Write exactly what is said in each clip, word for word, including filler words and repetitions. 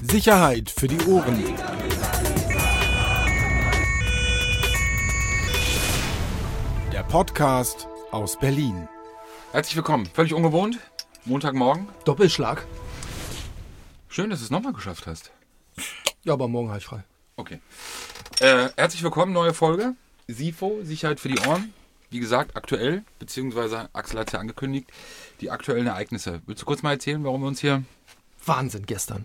Sicherheit für die Ohren. Der Podcast aus Berlin. Herzlich willkommen. Völlig ungewohnt. Montagmorgen. Doppelschlag. Schön, dass du es nochmal geschafft hast. Ja, aber morgen habe ich frei. Okay. Äh, herzlich willkommen, neue Folge. SIFO, Sicherheit für die Ohren. Wie gesagt, aktuell, beziehungsweise Axel hat es ja angekündigt, die aktuellen Ereignisse. Willst du kurz mal erzählen, warum wir uns hier... Wahnsinn gestern.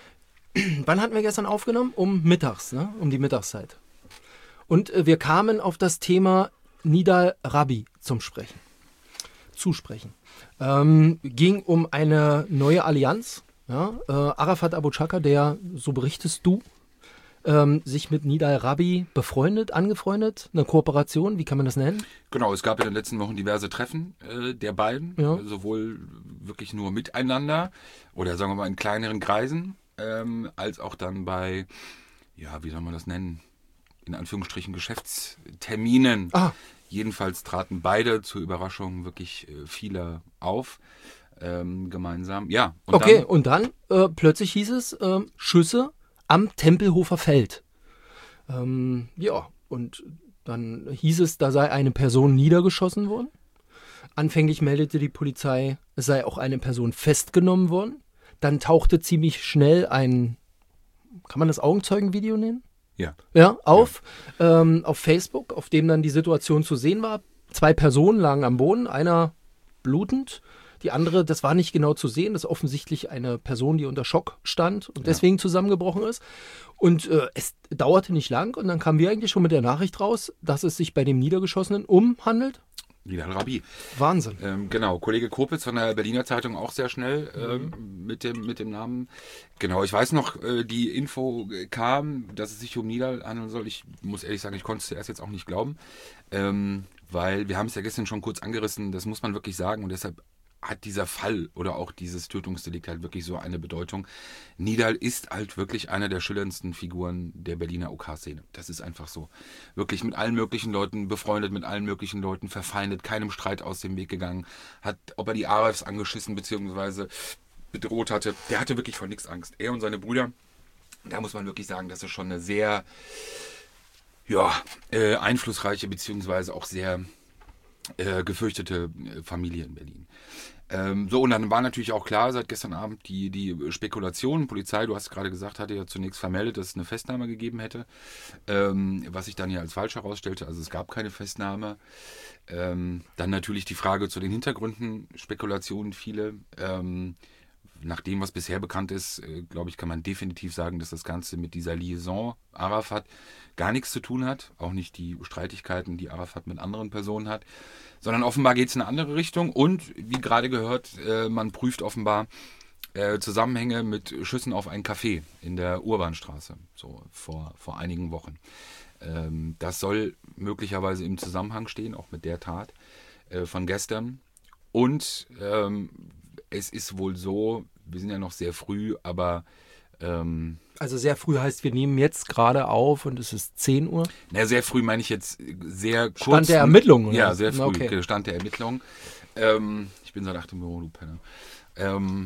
Wann hatten wir gestern aufgenommen? Um mittags, ne? Um die Mittagszeit. Und äh, wir kamen auf das Thema Nidal Rabi zum Sprechen. Zusprechen. Ähm, ging um eine neue Allianz. Ja? Äh, Arafat Abu Chaka, der, so berichtest du, ähm, sich mit Nidal Rabi befreundet, angefreundet, eine Kooperation, wie kann man das nennen? Genau, es gab in den letzten Wochen diverse Treffen äh, der beiden, Ja. sowohl wirklich nur miteinander oder sagen wir mal in kleineren Kreisen, ähm, als auch dann bei, ja, wie soll man das nennen, in Anführungsstrichen Geschäftsterminen. Ah. Jedenfalls traten beide zur Überraschung wirklich äh, vieler auf, ähm, gemeinsam. Ja. Und okay, dann, und dann äh, plötzlich hieß es, äh, Schüsse am Tempelhofer Feld. Ähm, ja, und dann hieß es, da sei eine Person niedergeschossen worden. Anfänglich meldete die Polizei, es sei auch eine Person festgenommen worden. Dann tauchte ziemlich schnell ein, kann man das Augenzeugenvideo nennen? Ja. Ja, auf, ja. Ähm, auf Facebook, auf dem dann die Situation zu sehen war. Zwei Personen lagen am Boden, einer blutend. Die andere, das war nicht genau zu sehen, das ist offensichtlich eine Person, die unter Schock stand und deswegen ja. zusammengebrochen ist. Und äh, es dauerte nicht lang und dann kamen wir eigentlich schon mit der Nachricht raus, dass es sich bei dem Niedergeschossenen umhandelt. Nidal Rabi. Wahnsinn. Ähm, genau, Kollege Kopitz von der Berliner Zeitung auch sehr schnell ähm, mhm. mit, dem, mit dem Namen. Genau, ich weiß noch, äh, die Info kam, dass es sich um Nidal handeln soll. Ich muss ehrlich sagen, ich konnte es zuerst jetzt auch nicht glauben, ähm, weil wir haben es ja gestern schon kurz angerissen, das muss man wirklich sagen und deshalb hat dieser Fall oder auch dieses Tötungsdelikt halt wirklich so eine Bedeutung. Nidal ist halt wirklich einer der schillerndsten Figuren der Berliner O K-Szene. Das ist einfach so. Wirklich mit allen möglichen Leuten befreundet, mit allen möglichen Leuten verfeindet, keinem Streit aus dem Weg gegangen. Hat, ob er die A R Fs angeschissen bzw. bedroht hatte, der hatte wirklich vor nichts Angst. Er und seine Brüder, da muss man wirklich sagen, das ist schon eine sehr ja, äh, einflussreiche bzw. auch sehr äh, gefürchtete Familie in Berlin. Ähm, so, und dann war natürlich auch klar, seit gestern Abend die, die Spekulationen. Polizei, du hast gerade gesagt, hatte ja zunächst vermeldet, dass es eine Festnahme gegeben hätte, ähm, was sich dann ja als falsch herausstellte. Also es gab keine Festnahme. Ähm, dann natürlich die Frage zu den Hintergründen, Spekulationen viele. Ähm, nach dem, was bisher bekannt ist, äh, glaube ich, kann man definitiv sagen, dass das Ganze mit dieser Liaison Arafat gar nichts zu tun hat. Auch nicht die Streitigkeiten, die Arafat mit anderen Personen hat. Sondern offenbar geht es in eine andere Richtung. Und wie gerade gehört, äh, man prüft offenbar äh, Zusammenhänge mit Schüssen auf ein Café in der Urbanstraße, so vor, vor einigen Wochen. Ähm, das soll möglicherweise im Zusammenhang stehen, auch mit der Tat äh, von gestern. Und ähm, es ist wohl so, wir sind ja noch sehr früh, aber... Ähm, also sehr früh heißt, wir nehmen jetzt gerade auf und es ist zehn Uhr? Na, sehr früh meine ich jetzt sehr kurz. Stand der Ermittlungen? Oder? Ja, sehr früh, okay. Stand der Ermittlungen. Ähm, ich bin seit acht im Büro, du Penner. Ähm,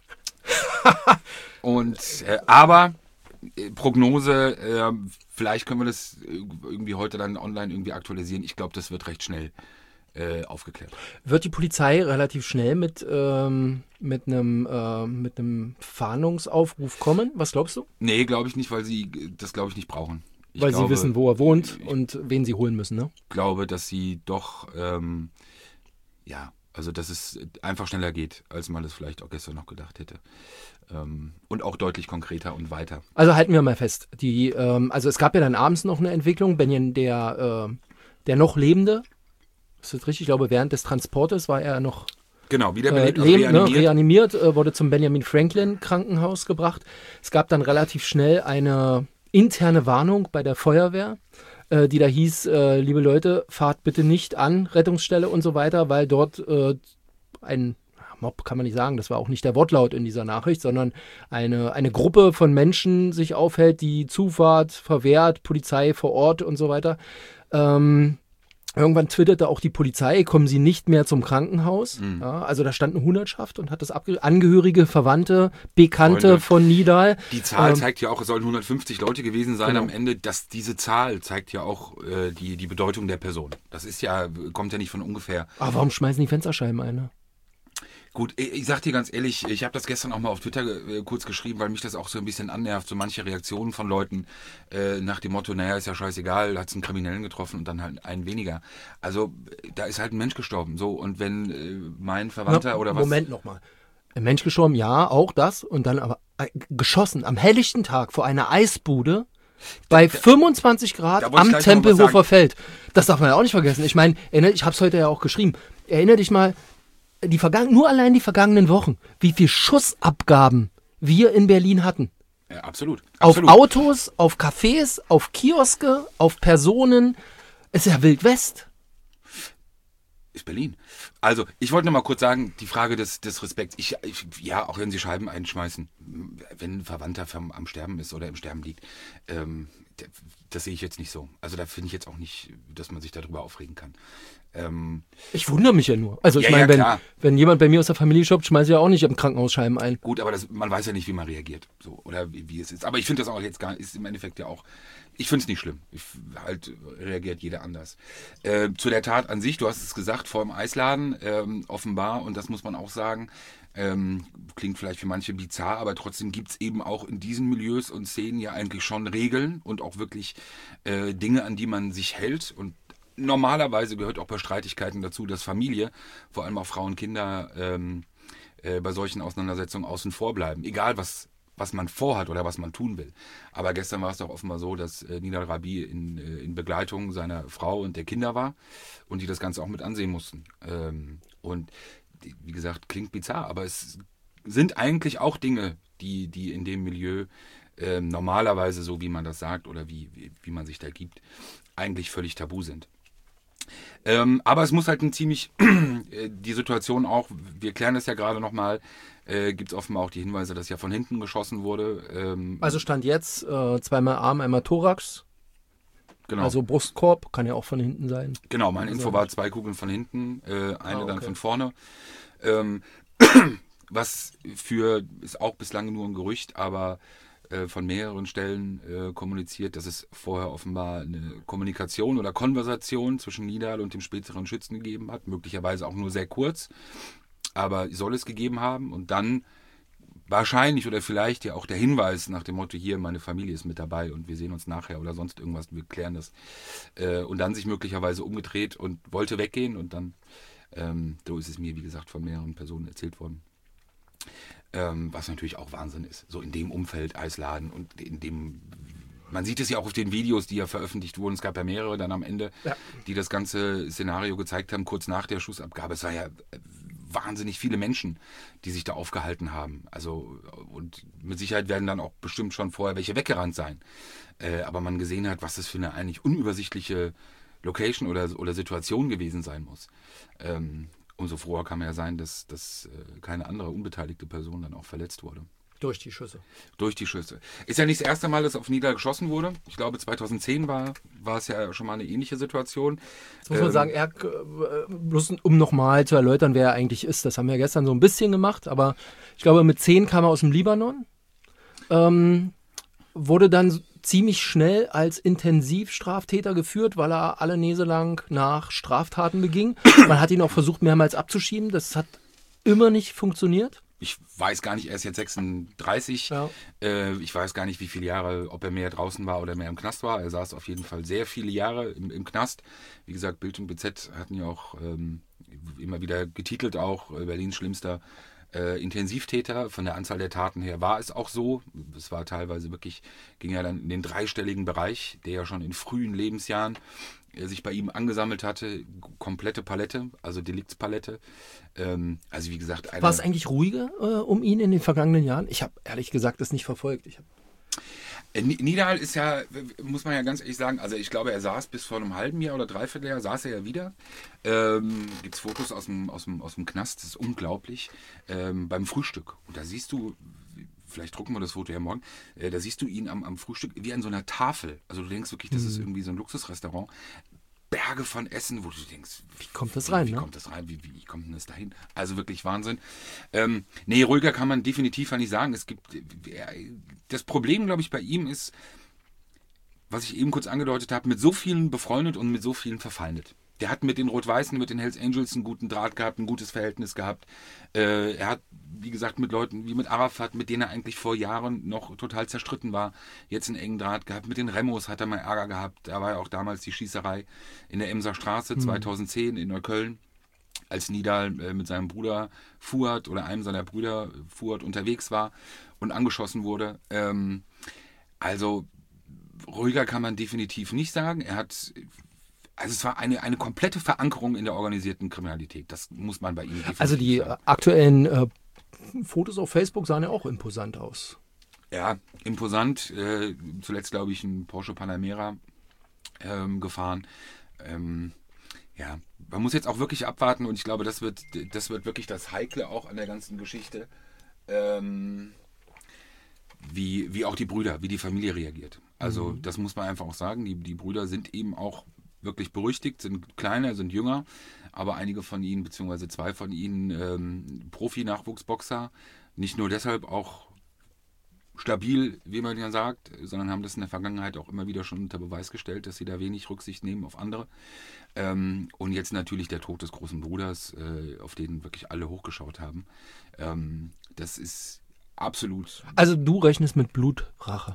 und, äh, aber äh, Prognose, äh, vielleicht können wir das irgendwie heute dann online irgendwie aktualisieren. Ich glaube, das wird recht schnell Äh, aufgeklärt. Wird die Polizei relativ schnell mit, ähm, mit einem äh, mit einem Fahndungsaufruf kommen? Was glaubst du? Nee, glaube ich nicht, weil sie das, glaube ich, nicht brauchen. Ich weil glaube, sie wissen, wo er wohnt und wen sie holen müssen, ne? Ich glaube, dass sie doch, ähm, ja, also dass es einfach schneller geht, als man das vielleicht auch gestern noch gedacht hätte. Ähm, und auch deutlich konkreter und weiter. Also halten wir mal fest. Die, ähm, also es gab ja dann abends noch eine Entwicklung. Benjamin, der, äh, der noch Lebende, ist das richtig? Ich glaube, während des Transportes war er noch genau, äh, wiederbelebt, also leben, reanimiert, ne, reanimiert äh, wurde zum Benjamin Franklin Krankenhaus gebracht. Es gab dann relativ schnell eine interne Warnung bei der Feuerwehr, äh, die da hieß, äh, liebe Leute, fahrt bitte nicht an Rettungsstelle und so weiter, weil dort äh, ein Mob kann man nicht sagen, das war auch nicht der Wortlaut in dieser Nachricht, sondern eine, eine Gruppe von Menschen sich aufhält, die Zufahrt verwehrt, Polizei vor Ort und so weiter. Ähm, Irgendwann twitterte auch die Polizei, kommen Sie nicht mehr zum Krankenhaus. Mhm. Ja, also da stand eine Hundertschaft und hat das abge Angehörige, Verwandte, Bekannte Freunde. von Nidal. Die Zahl Ähm, zeigt ja auch, es sollen hundertfünfzig Leute gewesen sein Genau. am Ende. Dass diese Zahl zeigt ja auch äh, die, die Bedeutung der Person. Das ist ja, kommt ja nicht von ungefähr. Ah, warum schmeißen die Fensterscheiben ein? Ne? Gut, ich, ich sag dir ganz ehrlich, ich habe das gestern auch mal auf Twitter äh, kurz geschrieben, weil mich das auch so ein bisschen annervt, so manche Reaktionen von Leuten äh, nach dem Motto, naja, ist ja scheißegal, hat's einen Kriminellen getroffen und dann halt einen weniger. Also da ist halt ein Mensch gestorben, so, und wenn äh, mein Verwandter Na, oder was... Moment nochmal. Ein Mensch gestorben, ja, auch das. Und dann aber äh, geschossen am helllichten Tag vor einer Eisbude bei fünfundzwanzig Grad da wollte ich am gleich noch was Tempelhofer sagen. Feld. Das darf man ja auch nicht vergessen. Ich meine, erinner- ich habe es heute ja auch geschrieben. Erinnere dich mal, die vergangen, nur allein die vergangenen Wochen, wie viel Schussabgaben wir in Berlin hatten. Ja, absolut. Auf absolut. Autos, auf Cafés, auf Kioske, auf Personen. Es ist ja Wild West. Ist Berlin. Also, ich wollte noch mal kurz sagen, die Frage des, des Respekts. Ich, ich, ja, auch wenn sie Scheiben einschmeißen, wenn ein Verwandter vom, am Sterben ist oder im Sterben liegt, ähm, d- das sehe ich jetzt nicht so. Also da finde ich jetzt auch nicht, dass man sich darüber aufregen kann. Ähm, Ich wundere mich ja nur. Also ich Ja, meine, ja, wenn, klar. wenn jemand bei mir aus der Familie shoppt, schmeiße ich ja auch nicht im Krankenhaus Scheiben ein. gut, aber das, man weiß ja nicht, wie man reagiert. So, oder wie, wie es ist. Aber ich finde das auch jetzt gar ist im Endeffekt ja auch, ich finde es nicht schlimm. Ich, halt reagiert jeder anders. Äh, zu der Tat an sich, du hast es gesagt, vor dem Eisladen, ähm, offenbar, und das muss man auch sagen, ähm, klingt vielleicht für manche bizarr, aber trotzdem gibt es eben auch in diesen Milieus und Szenen ja eigentlich schon Regeln und auch wirklich äh, Dinge, an die man sich hält. Und normalerweise gehört auch bei Streitigkeiten dazu, dass Familie, vor allem auch Frauen, Kinder, ähm, äh, bei solchen Auseinandersetzungen außen vor bleiben. Egal, was, was man vorhat oder was man tun will. Aber gestern war es doch offenbar so, dass äh, Nidal Rabi in, äh, in Begleitung seiner Frau und der Kinder war und die das Ganze auch mit ansehen mussten. Ähm, und die, wie gesagt, klingt bizarr, aber es sind eigentlich auch Dinge, die, die in dem Milieu ähm, normalerweise, so wie man das sagt oder wie, wie, wie man sich da gibt, eigentlich völlig tabu sind. Ähm, aber es muss halt ein ziemlich, äh, die Situation auch, wir klären das ja gerade nochmal, äh, gibt es offenbar auch die Hinweise, dass ja von hinten geschossen wurde. Ähm, Also stand jetzt äh, zweimal Arm, einmal Thorax. genau, Also Brustkorb, kann ja auch von hinten sein. genau, meine Info Also- war zwei Kugeln von hinten, äh, eine Ah, dann okay. von vorne. Ähm, was für, ist auch bislang nur ein Gerücht, aber äh, von mehreren Stellen äh, kommuniziert, dass es vorher offenbar eine Kommunikation oder Konversation zwischen Nidal und dem späteren Schützen gegeben hat, möglicherweise auch nur sehr kurz, aber soll es gegeben haben und dann wahrscheinlich oder vielleicht ja auch der Hinweis nach dem Motto, hier, meine Familie ist mit dabei und wir sehen uns nachher oder sonst irgendwas, wir klären das. Äh, und dann sich möglicherweise umgedreht und wollte weggehen und dann, ähm, so ist es mir, wie gesagt, von mehreren Personen erzählt worden. Ähm, was natürlich auch Wahnsinn ist. So in dem Umfeld, Eisladen und in dem, man sieht es ja auch auf den Videos, die ja veröffentlicht wurden, es gab ja mehrere dann am Ende, Ja. die das ganze Szenario gezeigt haben, kurz nach der Schussabgabe. Es war ja wahnsinnig viele Menschen, die sich da aufgehalten haben. Also, und mit Sicherheit werden dann auch bestimmt schon vorher welche weggerannt sein. Äh, aber man gesehen hat, was das für eine eigentlich unübersichtliche Location oder, oder Situation gewesen sein muss. Ähm, umso froher kann man ja sein, dass, dass äh, keine andere unbeteiligte Person dann auch verletzt wurde. Durch die Schüsse. Durch die Schüsse. Ist ja nicht das erste Mal, dass auf Nidal geschossen wurde. Ich glaube, zweitausendzehn war, war es ja schon mal eine ähnliche Situation. Jetzt muss man Ähm, sagen, er, äh, bloß um nochmal zu erläutern, wer er eigentlich ist. Das haben wir gestern so ein bisschen gemacht, aber ich glaube, mit zehn kam er aus dem Libanon. Ähm, wurde dann ziemlich schnell als Intensivstraftäter geführt, weil er alle Nase lang nach Straftaten beging. Man hat ihn auch versucht, mehrmals abzuschieben. Das hat immer nicht funktioniert. Ich weiß gar nicht, er ist jetzt sechsunddreißig. Ja. Äh, ich weiß gar nicht, wie viele Jahre, ob er mehr draußen war oder mehr im Knast war. Er saß auf jeden Fall sehr viele Jahre im, im Knast. Wie gesagt, Bild und B Z hatten ja auch ähm, immer wieder getitelt, auch äh, Berlins schlimmster äh, Intensivtäter. Von der Anzahl der Taten her war es auch so. Es war teilweise wirklich, ging ja dann in den dreistelligen Bereich, der ja schon in frühen Lebensjahren äh, sich bei ihm angesammelt hatte. Komplette Palette, also Deliktspalette. Ähm, also wie gesagt, eine... War es eigentlich ruhiger äh, um ihn in den vergangenen Jahren? Ich habe ehrlich gesagt das nicht verfolgt. Ich hab Äh, Nidal ist ja, muss man ja ganz ehrlich sagen, also ich glaube, er saß bis vor einem halben Jahr oder dreiviertel Jahr, saß er ja wieder. Ähm, Gibt es Fotos aus dem, aus, dem, aus dem Knast, das ist unglaublich, ähm, beim Frühstück. Und da siehst du, vielleicht drucken wir das Foto ja morgen, äh, da siehst du ihn am, am Frühstück wie an so einer Tafel. Also du denkst wirklich, das ist irgendwie so ein Luxusrestaurant. Berge von Essen, wo du denkst, wie kommt das rein? Wie, wie ne? kommt das rein? Wie, wie kommt denn das dahin? Also wirklich Wahnsinn. Ähm, nee, ruhiger kann man definitiv nicht sagen. Es gibt, das Problem, glaube ich, bei ihm ist, was ich eben kurz angedeutet habe, mit so vielen befreundet und mit so vielen verfeindet. Der hat mit den Rot-Weißen, mit den Hells Angels einen guten Draht gehabt, ein gutes Verhältnis gehabt. Äh, er hat, wie gesagt, mit Leuten wie mit Arafat, mit denen er eigentlich vor Jahren noch total zerstritten war, jetzt einen engen Draht gehabt. Mit den Remos hat er mal Ärger gehabt. Da war ja auch damals die Schießerei in der Emser Straße mhm. zweitausendzehn in Neukölln, als Nidal äh, mit seinem Bruder Fuad oder einem seiner Brüder Fuad unterwegs war und angeschossen wurde. Ähm, also ruhiger kann man definitiv nicht sagen. Er hat... Also es war eine, eine komplette Verankerung in der organisierten Kriminalität. Das muss man bei ihm definitiv Also die sagen. aktuellen äh, Fotos auf Facebook sahen ja auch imposant aus. Ja, imposant. Äh, zuletzt, glaube ich, ein Porsche Panamera ähm, gefahren. Ähm, ja, man muss jetzt auch wirklich abwarten und ich glaube, das wird, das wird wirklich das Heikle auch an der ganzen Geschichte. Ähm, wie, wie auch die Brüder, wie die Familie reagiert. Also mhm. das muss man einfach auch sagen. Die, die Brüder sind eben auch wirklich berüchtigt, sind kleiner, sind jünger, aber einige von ihnen, beziehungsweise zwei von ihnen, ähm, Profi-Nachwuchsboxer, nicht nur deshalb auch stabil, wie man ja sagt, sondern haben das in der Vergangenheit auch immer wieder schon unter Beweis gestellt, dass sie da wenig Rücksicht nehmen auf andere. Ähm, und jetzt natürlich der Tod des großen Bruders, äh, auf den wirklich alle hochgeschaut haben. Ähm, das ist absolut... Also du rechnest mit Blutrache.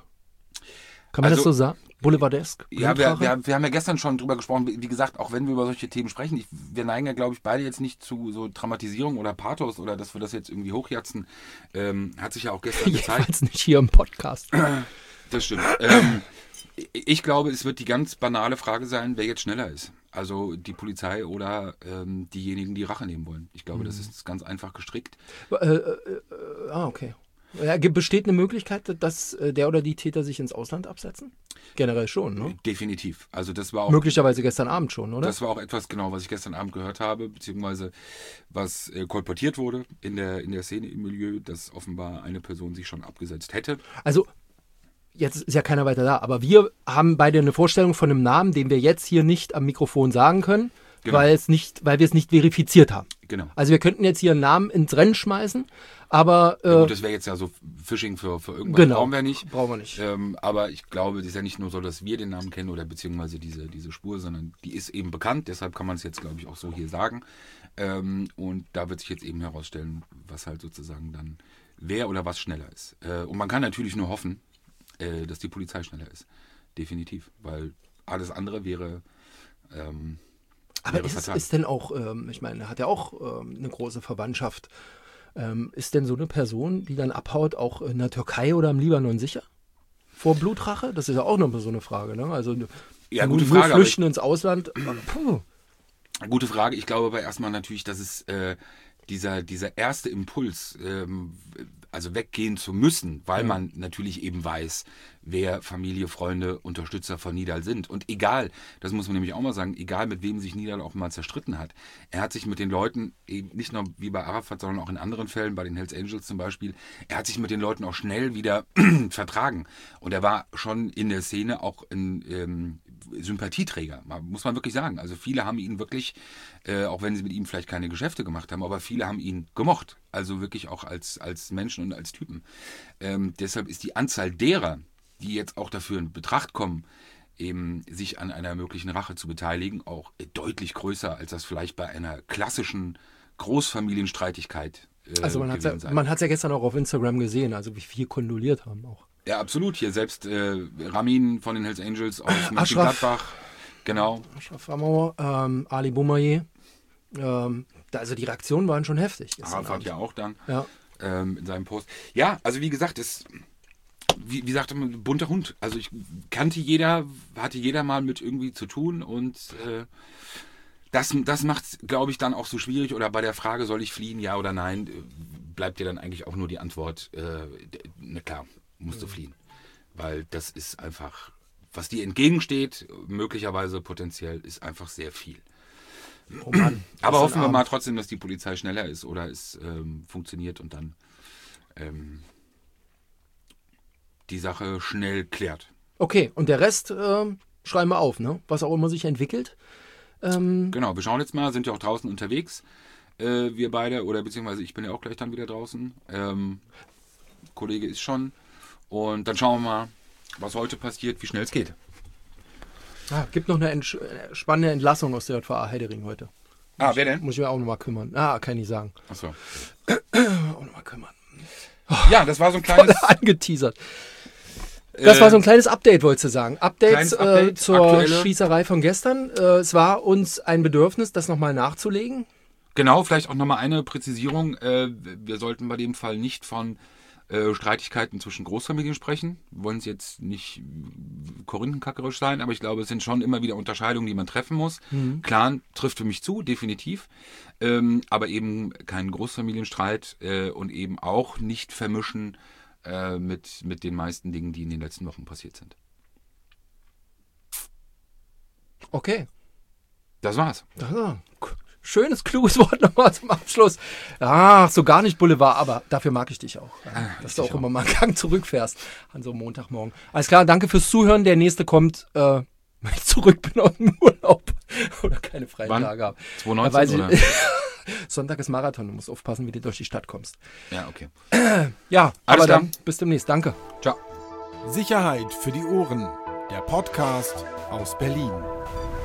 Kann man also, das so sagen? Boulevardesk? Ja, wir, wir, wir haben ja gestern schon drüber gesprochen. Wie gesagt, auch wenn wir über solche Themen sprechen, ich, wir neigen ja, glaube ich, beide jetzt nicht zu so Dramatisierung oder Pathos oder dass wir das jetzt irgendwie hochjatzen. Ähm, hat sich ja auch gestern gezeigt. Jedenfalls nicht hier im Podcast. Das stimmt. ähm, ich glaube, es wird die ganz banale Frage sein, wer jetzt schneller ist. Also die Polizei oder ähm, diejenigen, die Rache nehmen wollen. Ich glaube, mhm. das ist ganz einfach gestrickt. Äh, äh, äh, ah, okay. Ja, besteht eine Möglichkeit, dass der oder die Täter sich ins Ausland absetzen? Generell schon, ne? Definitiv. Also das war auch möglicherweise gestern Abend schon, oder? Das war auch etwas, genau, was ich gestern Abend gehört habe, beziehungsweise was äh, kolportiert wurde in der, in der Szene im Milieu, dass offenbar eine Person sich schon abgesetzt hätte. Also, jetzt ist ja keiner weiter da, aber wir haben beide eine Vorstellung von einem Namen, den wir jetzt hier nicht am Mikrofon sagen können, genau. weil es nicht, weil wir es nicht verifiziert haben. Genau. Also wir könnten jetzt hier einen Namen ins Rennen schmeißen, aber... Äh, ja gut, das wäre jetzt ja so Phishing für, für irgendwas, genau, brauchen wir nicht. Brauchen wir nicht. Ähm, aber ich glaube, es ist ja nicht nur so, dass wir den Namen kennen oder beziehungsweise diese, diese Spur, sondern die ist eben bekannt, deshalb kann man es jetzt, glaube ich, auch so hier sagen. Ähm, und da wird sich jetzt eben herausstellen, was halt sozusagen dann wer oder was schneller ist. Äh, und man kann natürlich nur hoffen, äh, dass die Polizei schneller ist. Definitiv, weil alles andere wäre... Ähm, Aber ist, es, ist denn auch, ähm, ich meine, er hat ja auch ähm, eine große Verwandtschaft. Ähm, ist denn so eine Person, die dann abhaut, auch in der Türkei oder im Libanon sicher? Vor Blutrache? Das ist ja auch noch so eine Frage, ne? Also ja, nur, gute Frage, nur flüchten ins Ausland. Puh. Gute Frage. Ich glaube aber erstmal natürlich, dass es äh, dieser, dieser erste Impuls, ähm, also weggehen zu müssen, weil ja. man natürlich eben weiß, wer Familie, Freunde, Unterstützer von Nidal sind. Und egal, das muss man nämlich auch mal sagen, egal mit wem sich Nidal auch mal zerstritten hat, er hat sich mit den Leuten, eben nicht nur wie bei Arafat, sondern auch in anderen Fällen, bei den Hells Angels zum Beispiel, er hat sich mit den Leuten auch schnell wieder vertragen. Und er war schon in der Szene auch ein ähm, Sympathieträger, muss man wirklich sagen. Also viele haben ihn wirklich, äh, auch wenn sie mit ihm vielleicht keine Geschäfte gemacht haben, aber viele haben ihn gemocht. Also wirklich auch als, als Menschen und als Typen. Ähm, deshalb ist die Anzahl derer, die jetzt auch dafür in Betracht kommen, eben sich an einer möglichen Rache zu beteiligen, auch deutlich größer, als das vielleicht bei einer klassischen Großfamilienstreitigkeit äh, also man gewesen ja, sein. Man hat es ja gestern auch auf Instagram gesehen, also wie viel kondoliert haben auch. Ja, absolut. Hier selbst äh, Ramin von den Hells Angels aus Mönchengladbach. Genau. Ashraf Amor, ähm, Ali Boumaier. Ähm, da, also die Reaktionen waren schon heftig. Arafat ja auch dann ja. ähm, in seinem Post. Ja, also wie gesagt, es wie, wie sagte man, bunter Hund. Also ich kannte jeder, hatte jeder mal mit irgendwie zu tun und äh, das, das macht es, glaube ich, dann auch so schwierig. Oder bei der Frage, soll ich fliehen, ja oder nein, bleibt dir dann eigentlich auch nur die Antwort, äh, na klar, musst du fliehen. Weil das ist einfach, was dir entgegensteht, möglicherweise potenziell, ist einfach sehr viel. Oh Mann, aber hoffen wir mal trotzdem, dass die Polizei schneller ist oder es ähm, funktioniert und dann ähm, die Sache schnell klärt. Okay, und der Rest äh, schreiben wir auf, ne? Was auch immer sich entwickelt. Ähm, Genau, wir schauen jetzt mal, sind ja auch draußen unterwegs, äh, wir beide, oder beziehungsweise ich bin ja auch gleich dann wieder draußen. Ähm, Kollege ist schon. Und dann schauen wir mal, was heute passiert, wie schnell es geht. ah, gibt noch eine entsch- äh, spannende Entlassung aus der J V A Heidering heute. Ah, wer denn? Muss ich mir auch nochmal kümmern. Ah, kann ich nicht sagen. Achso. Auch nochmal kümmern. Ja, das war so ein Voll kleines... angeteasert. Das äh, war so ein kleines Update, wolltest du sagen. Kleines Updates äh, Update, zur aktuelle. Schießerei von gestern. Äh, es war uns ein Bedürfnis, das nochmal nachzulegen. Genau, vielleicht auch nochmal eine Präzisierung. Äh, wir sollten bei dem Fall nicht von äh, Streitigkeiten zwischen Großfamilien sprechen. Wir wollen es jetzt nicht korinthenkackerisch sein, aber ich glaube, es sind schon immer wieder Unterscheidungen, die man treffen muss. Mhm. Clan trifft für mich zu, definitiv. Ähm, aber eben kein Großfamilienstreit äh, und eben auch nicht vermischen äh, mit, mit den meisten Dingen, die in den letzten Wochen passiert sind. Okay. Das war's. Ah, schönes, kluges Wort nochmal zum Abschluss. Ach, so gar nicht Boulevard, aber dafür mag ich dich auch. Ja, dass du auch, dich auch. immer mal einen Gang zurückfährst an so einem Montagmorgen. Alles klar, danke fürs Zuhören. Der nächste kommt, äh, wenn ich zurück bin aus dem Urlaub oder keine freien Wann? Tage habe. zwanzig Da weiß neunzehn ich- oder? Sonntag ist Marathon, du musst aufpassen, wie du durch die Stadt kommst. Ja, okay. Ja, Alles aber klar. dann bis demnächst. Danke. Ciao. Sicherheit für die Ohren. Der Podcast aus Berlin.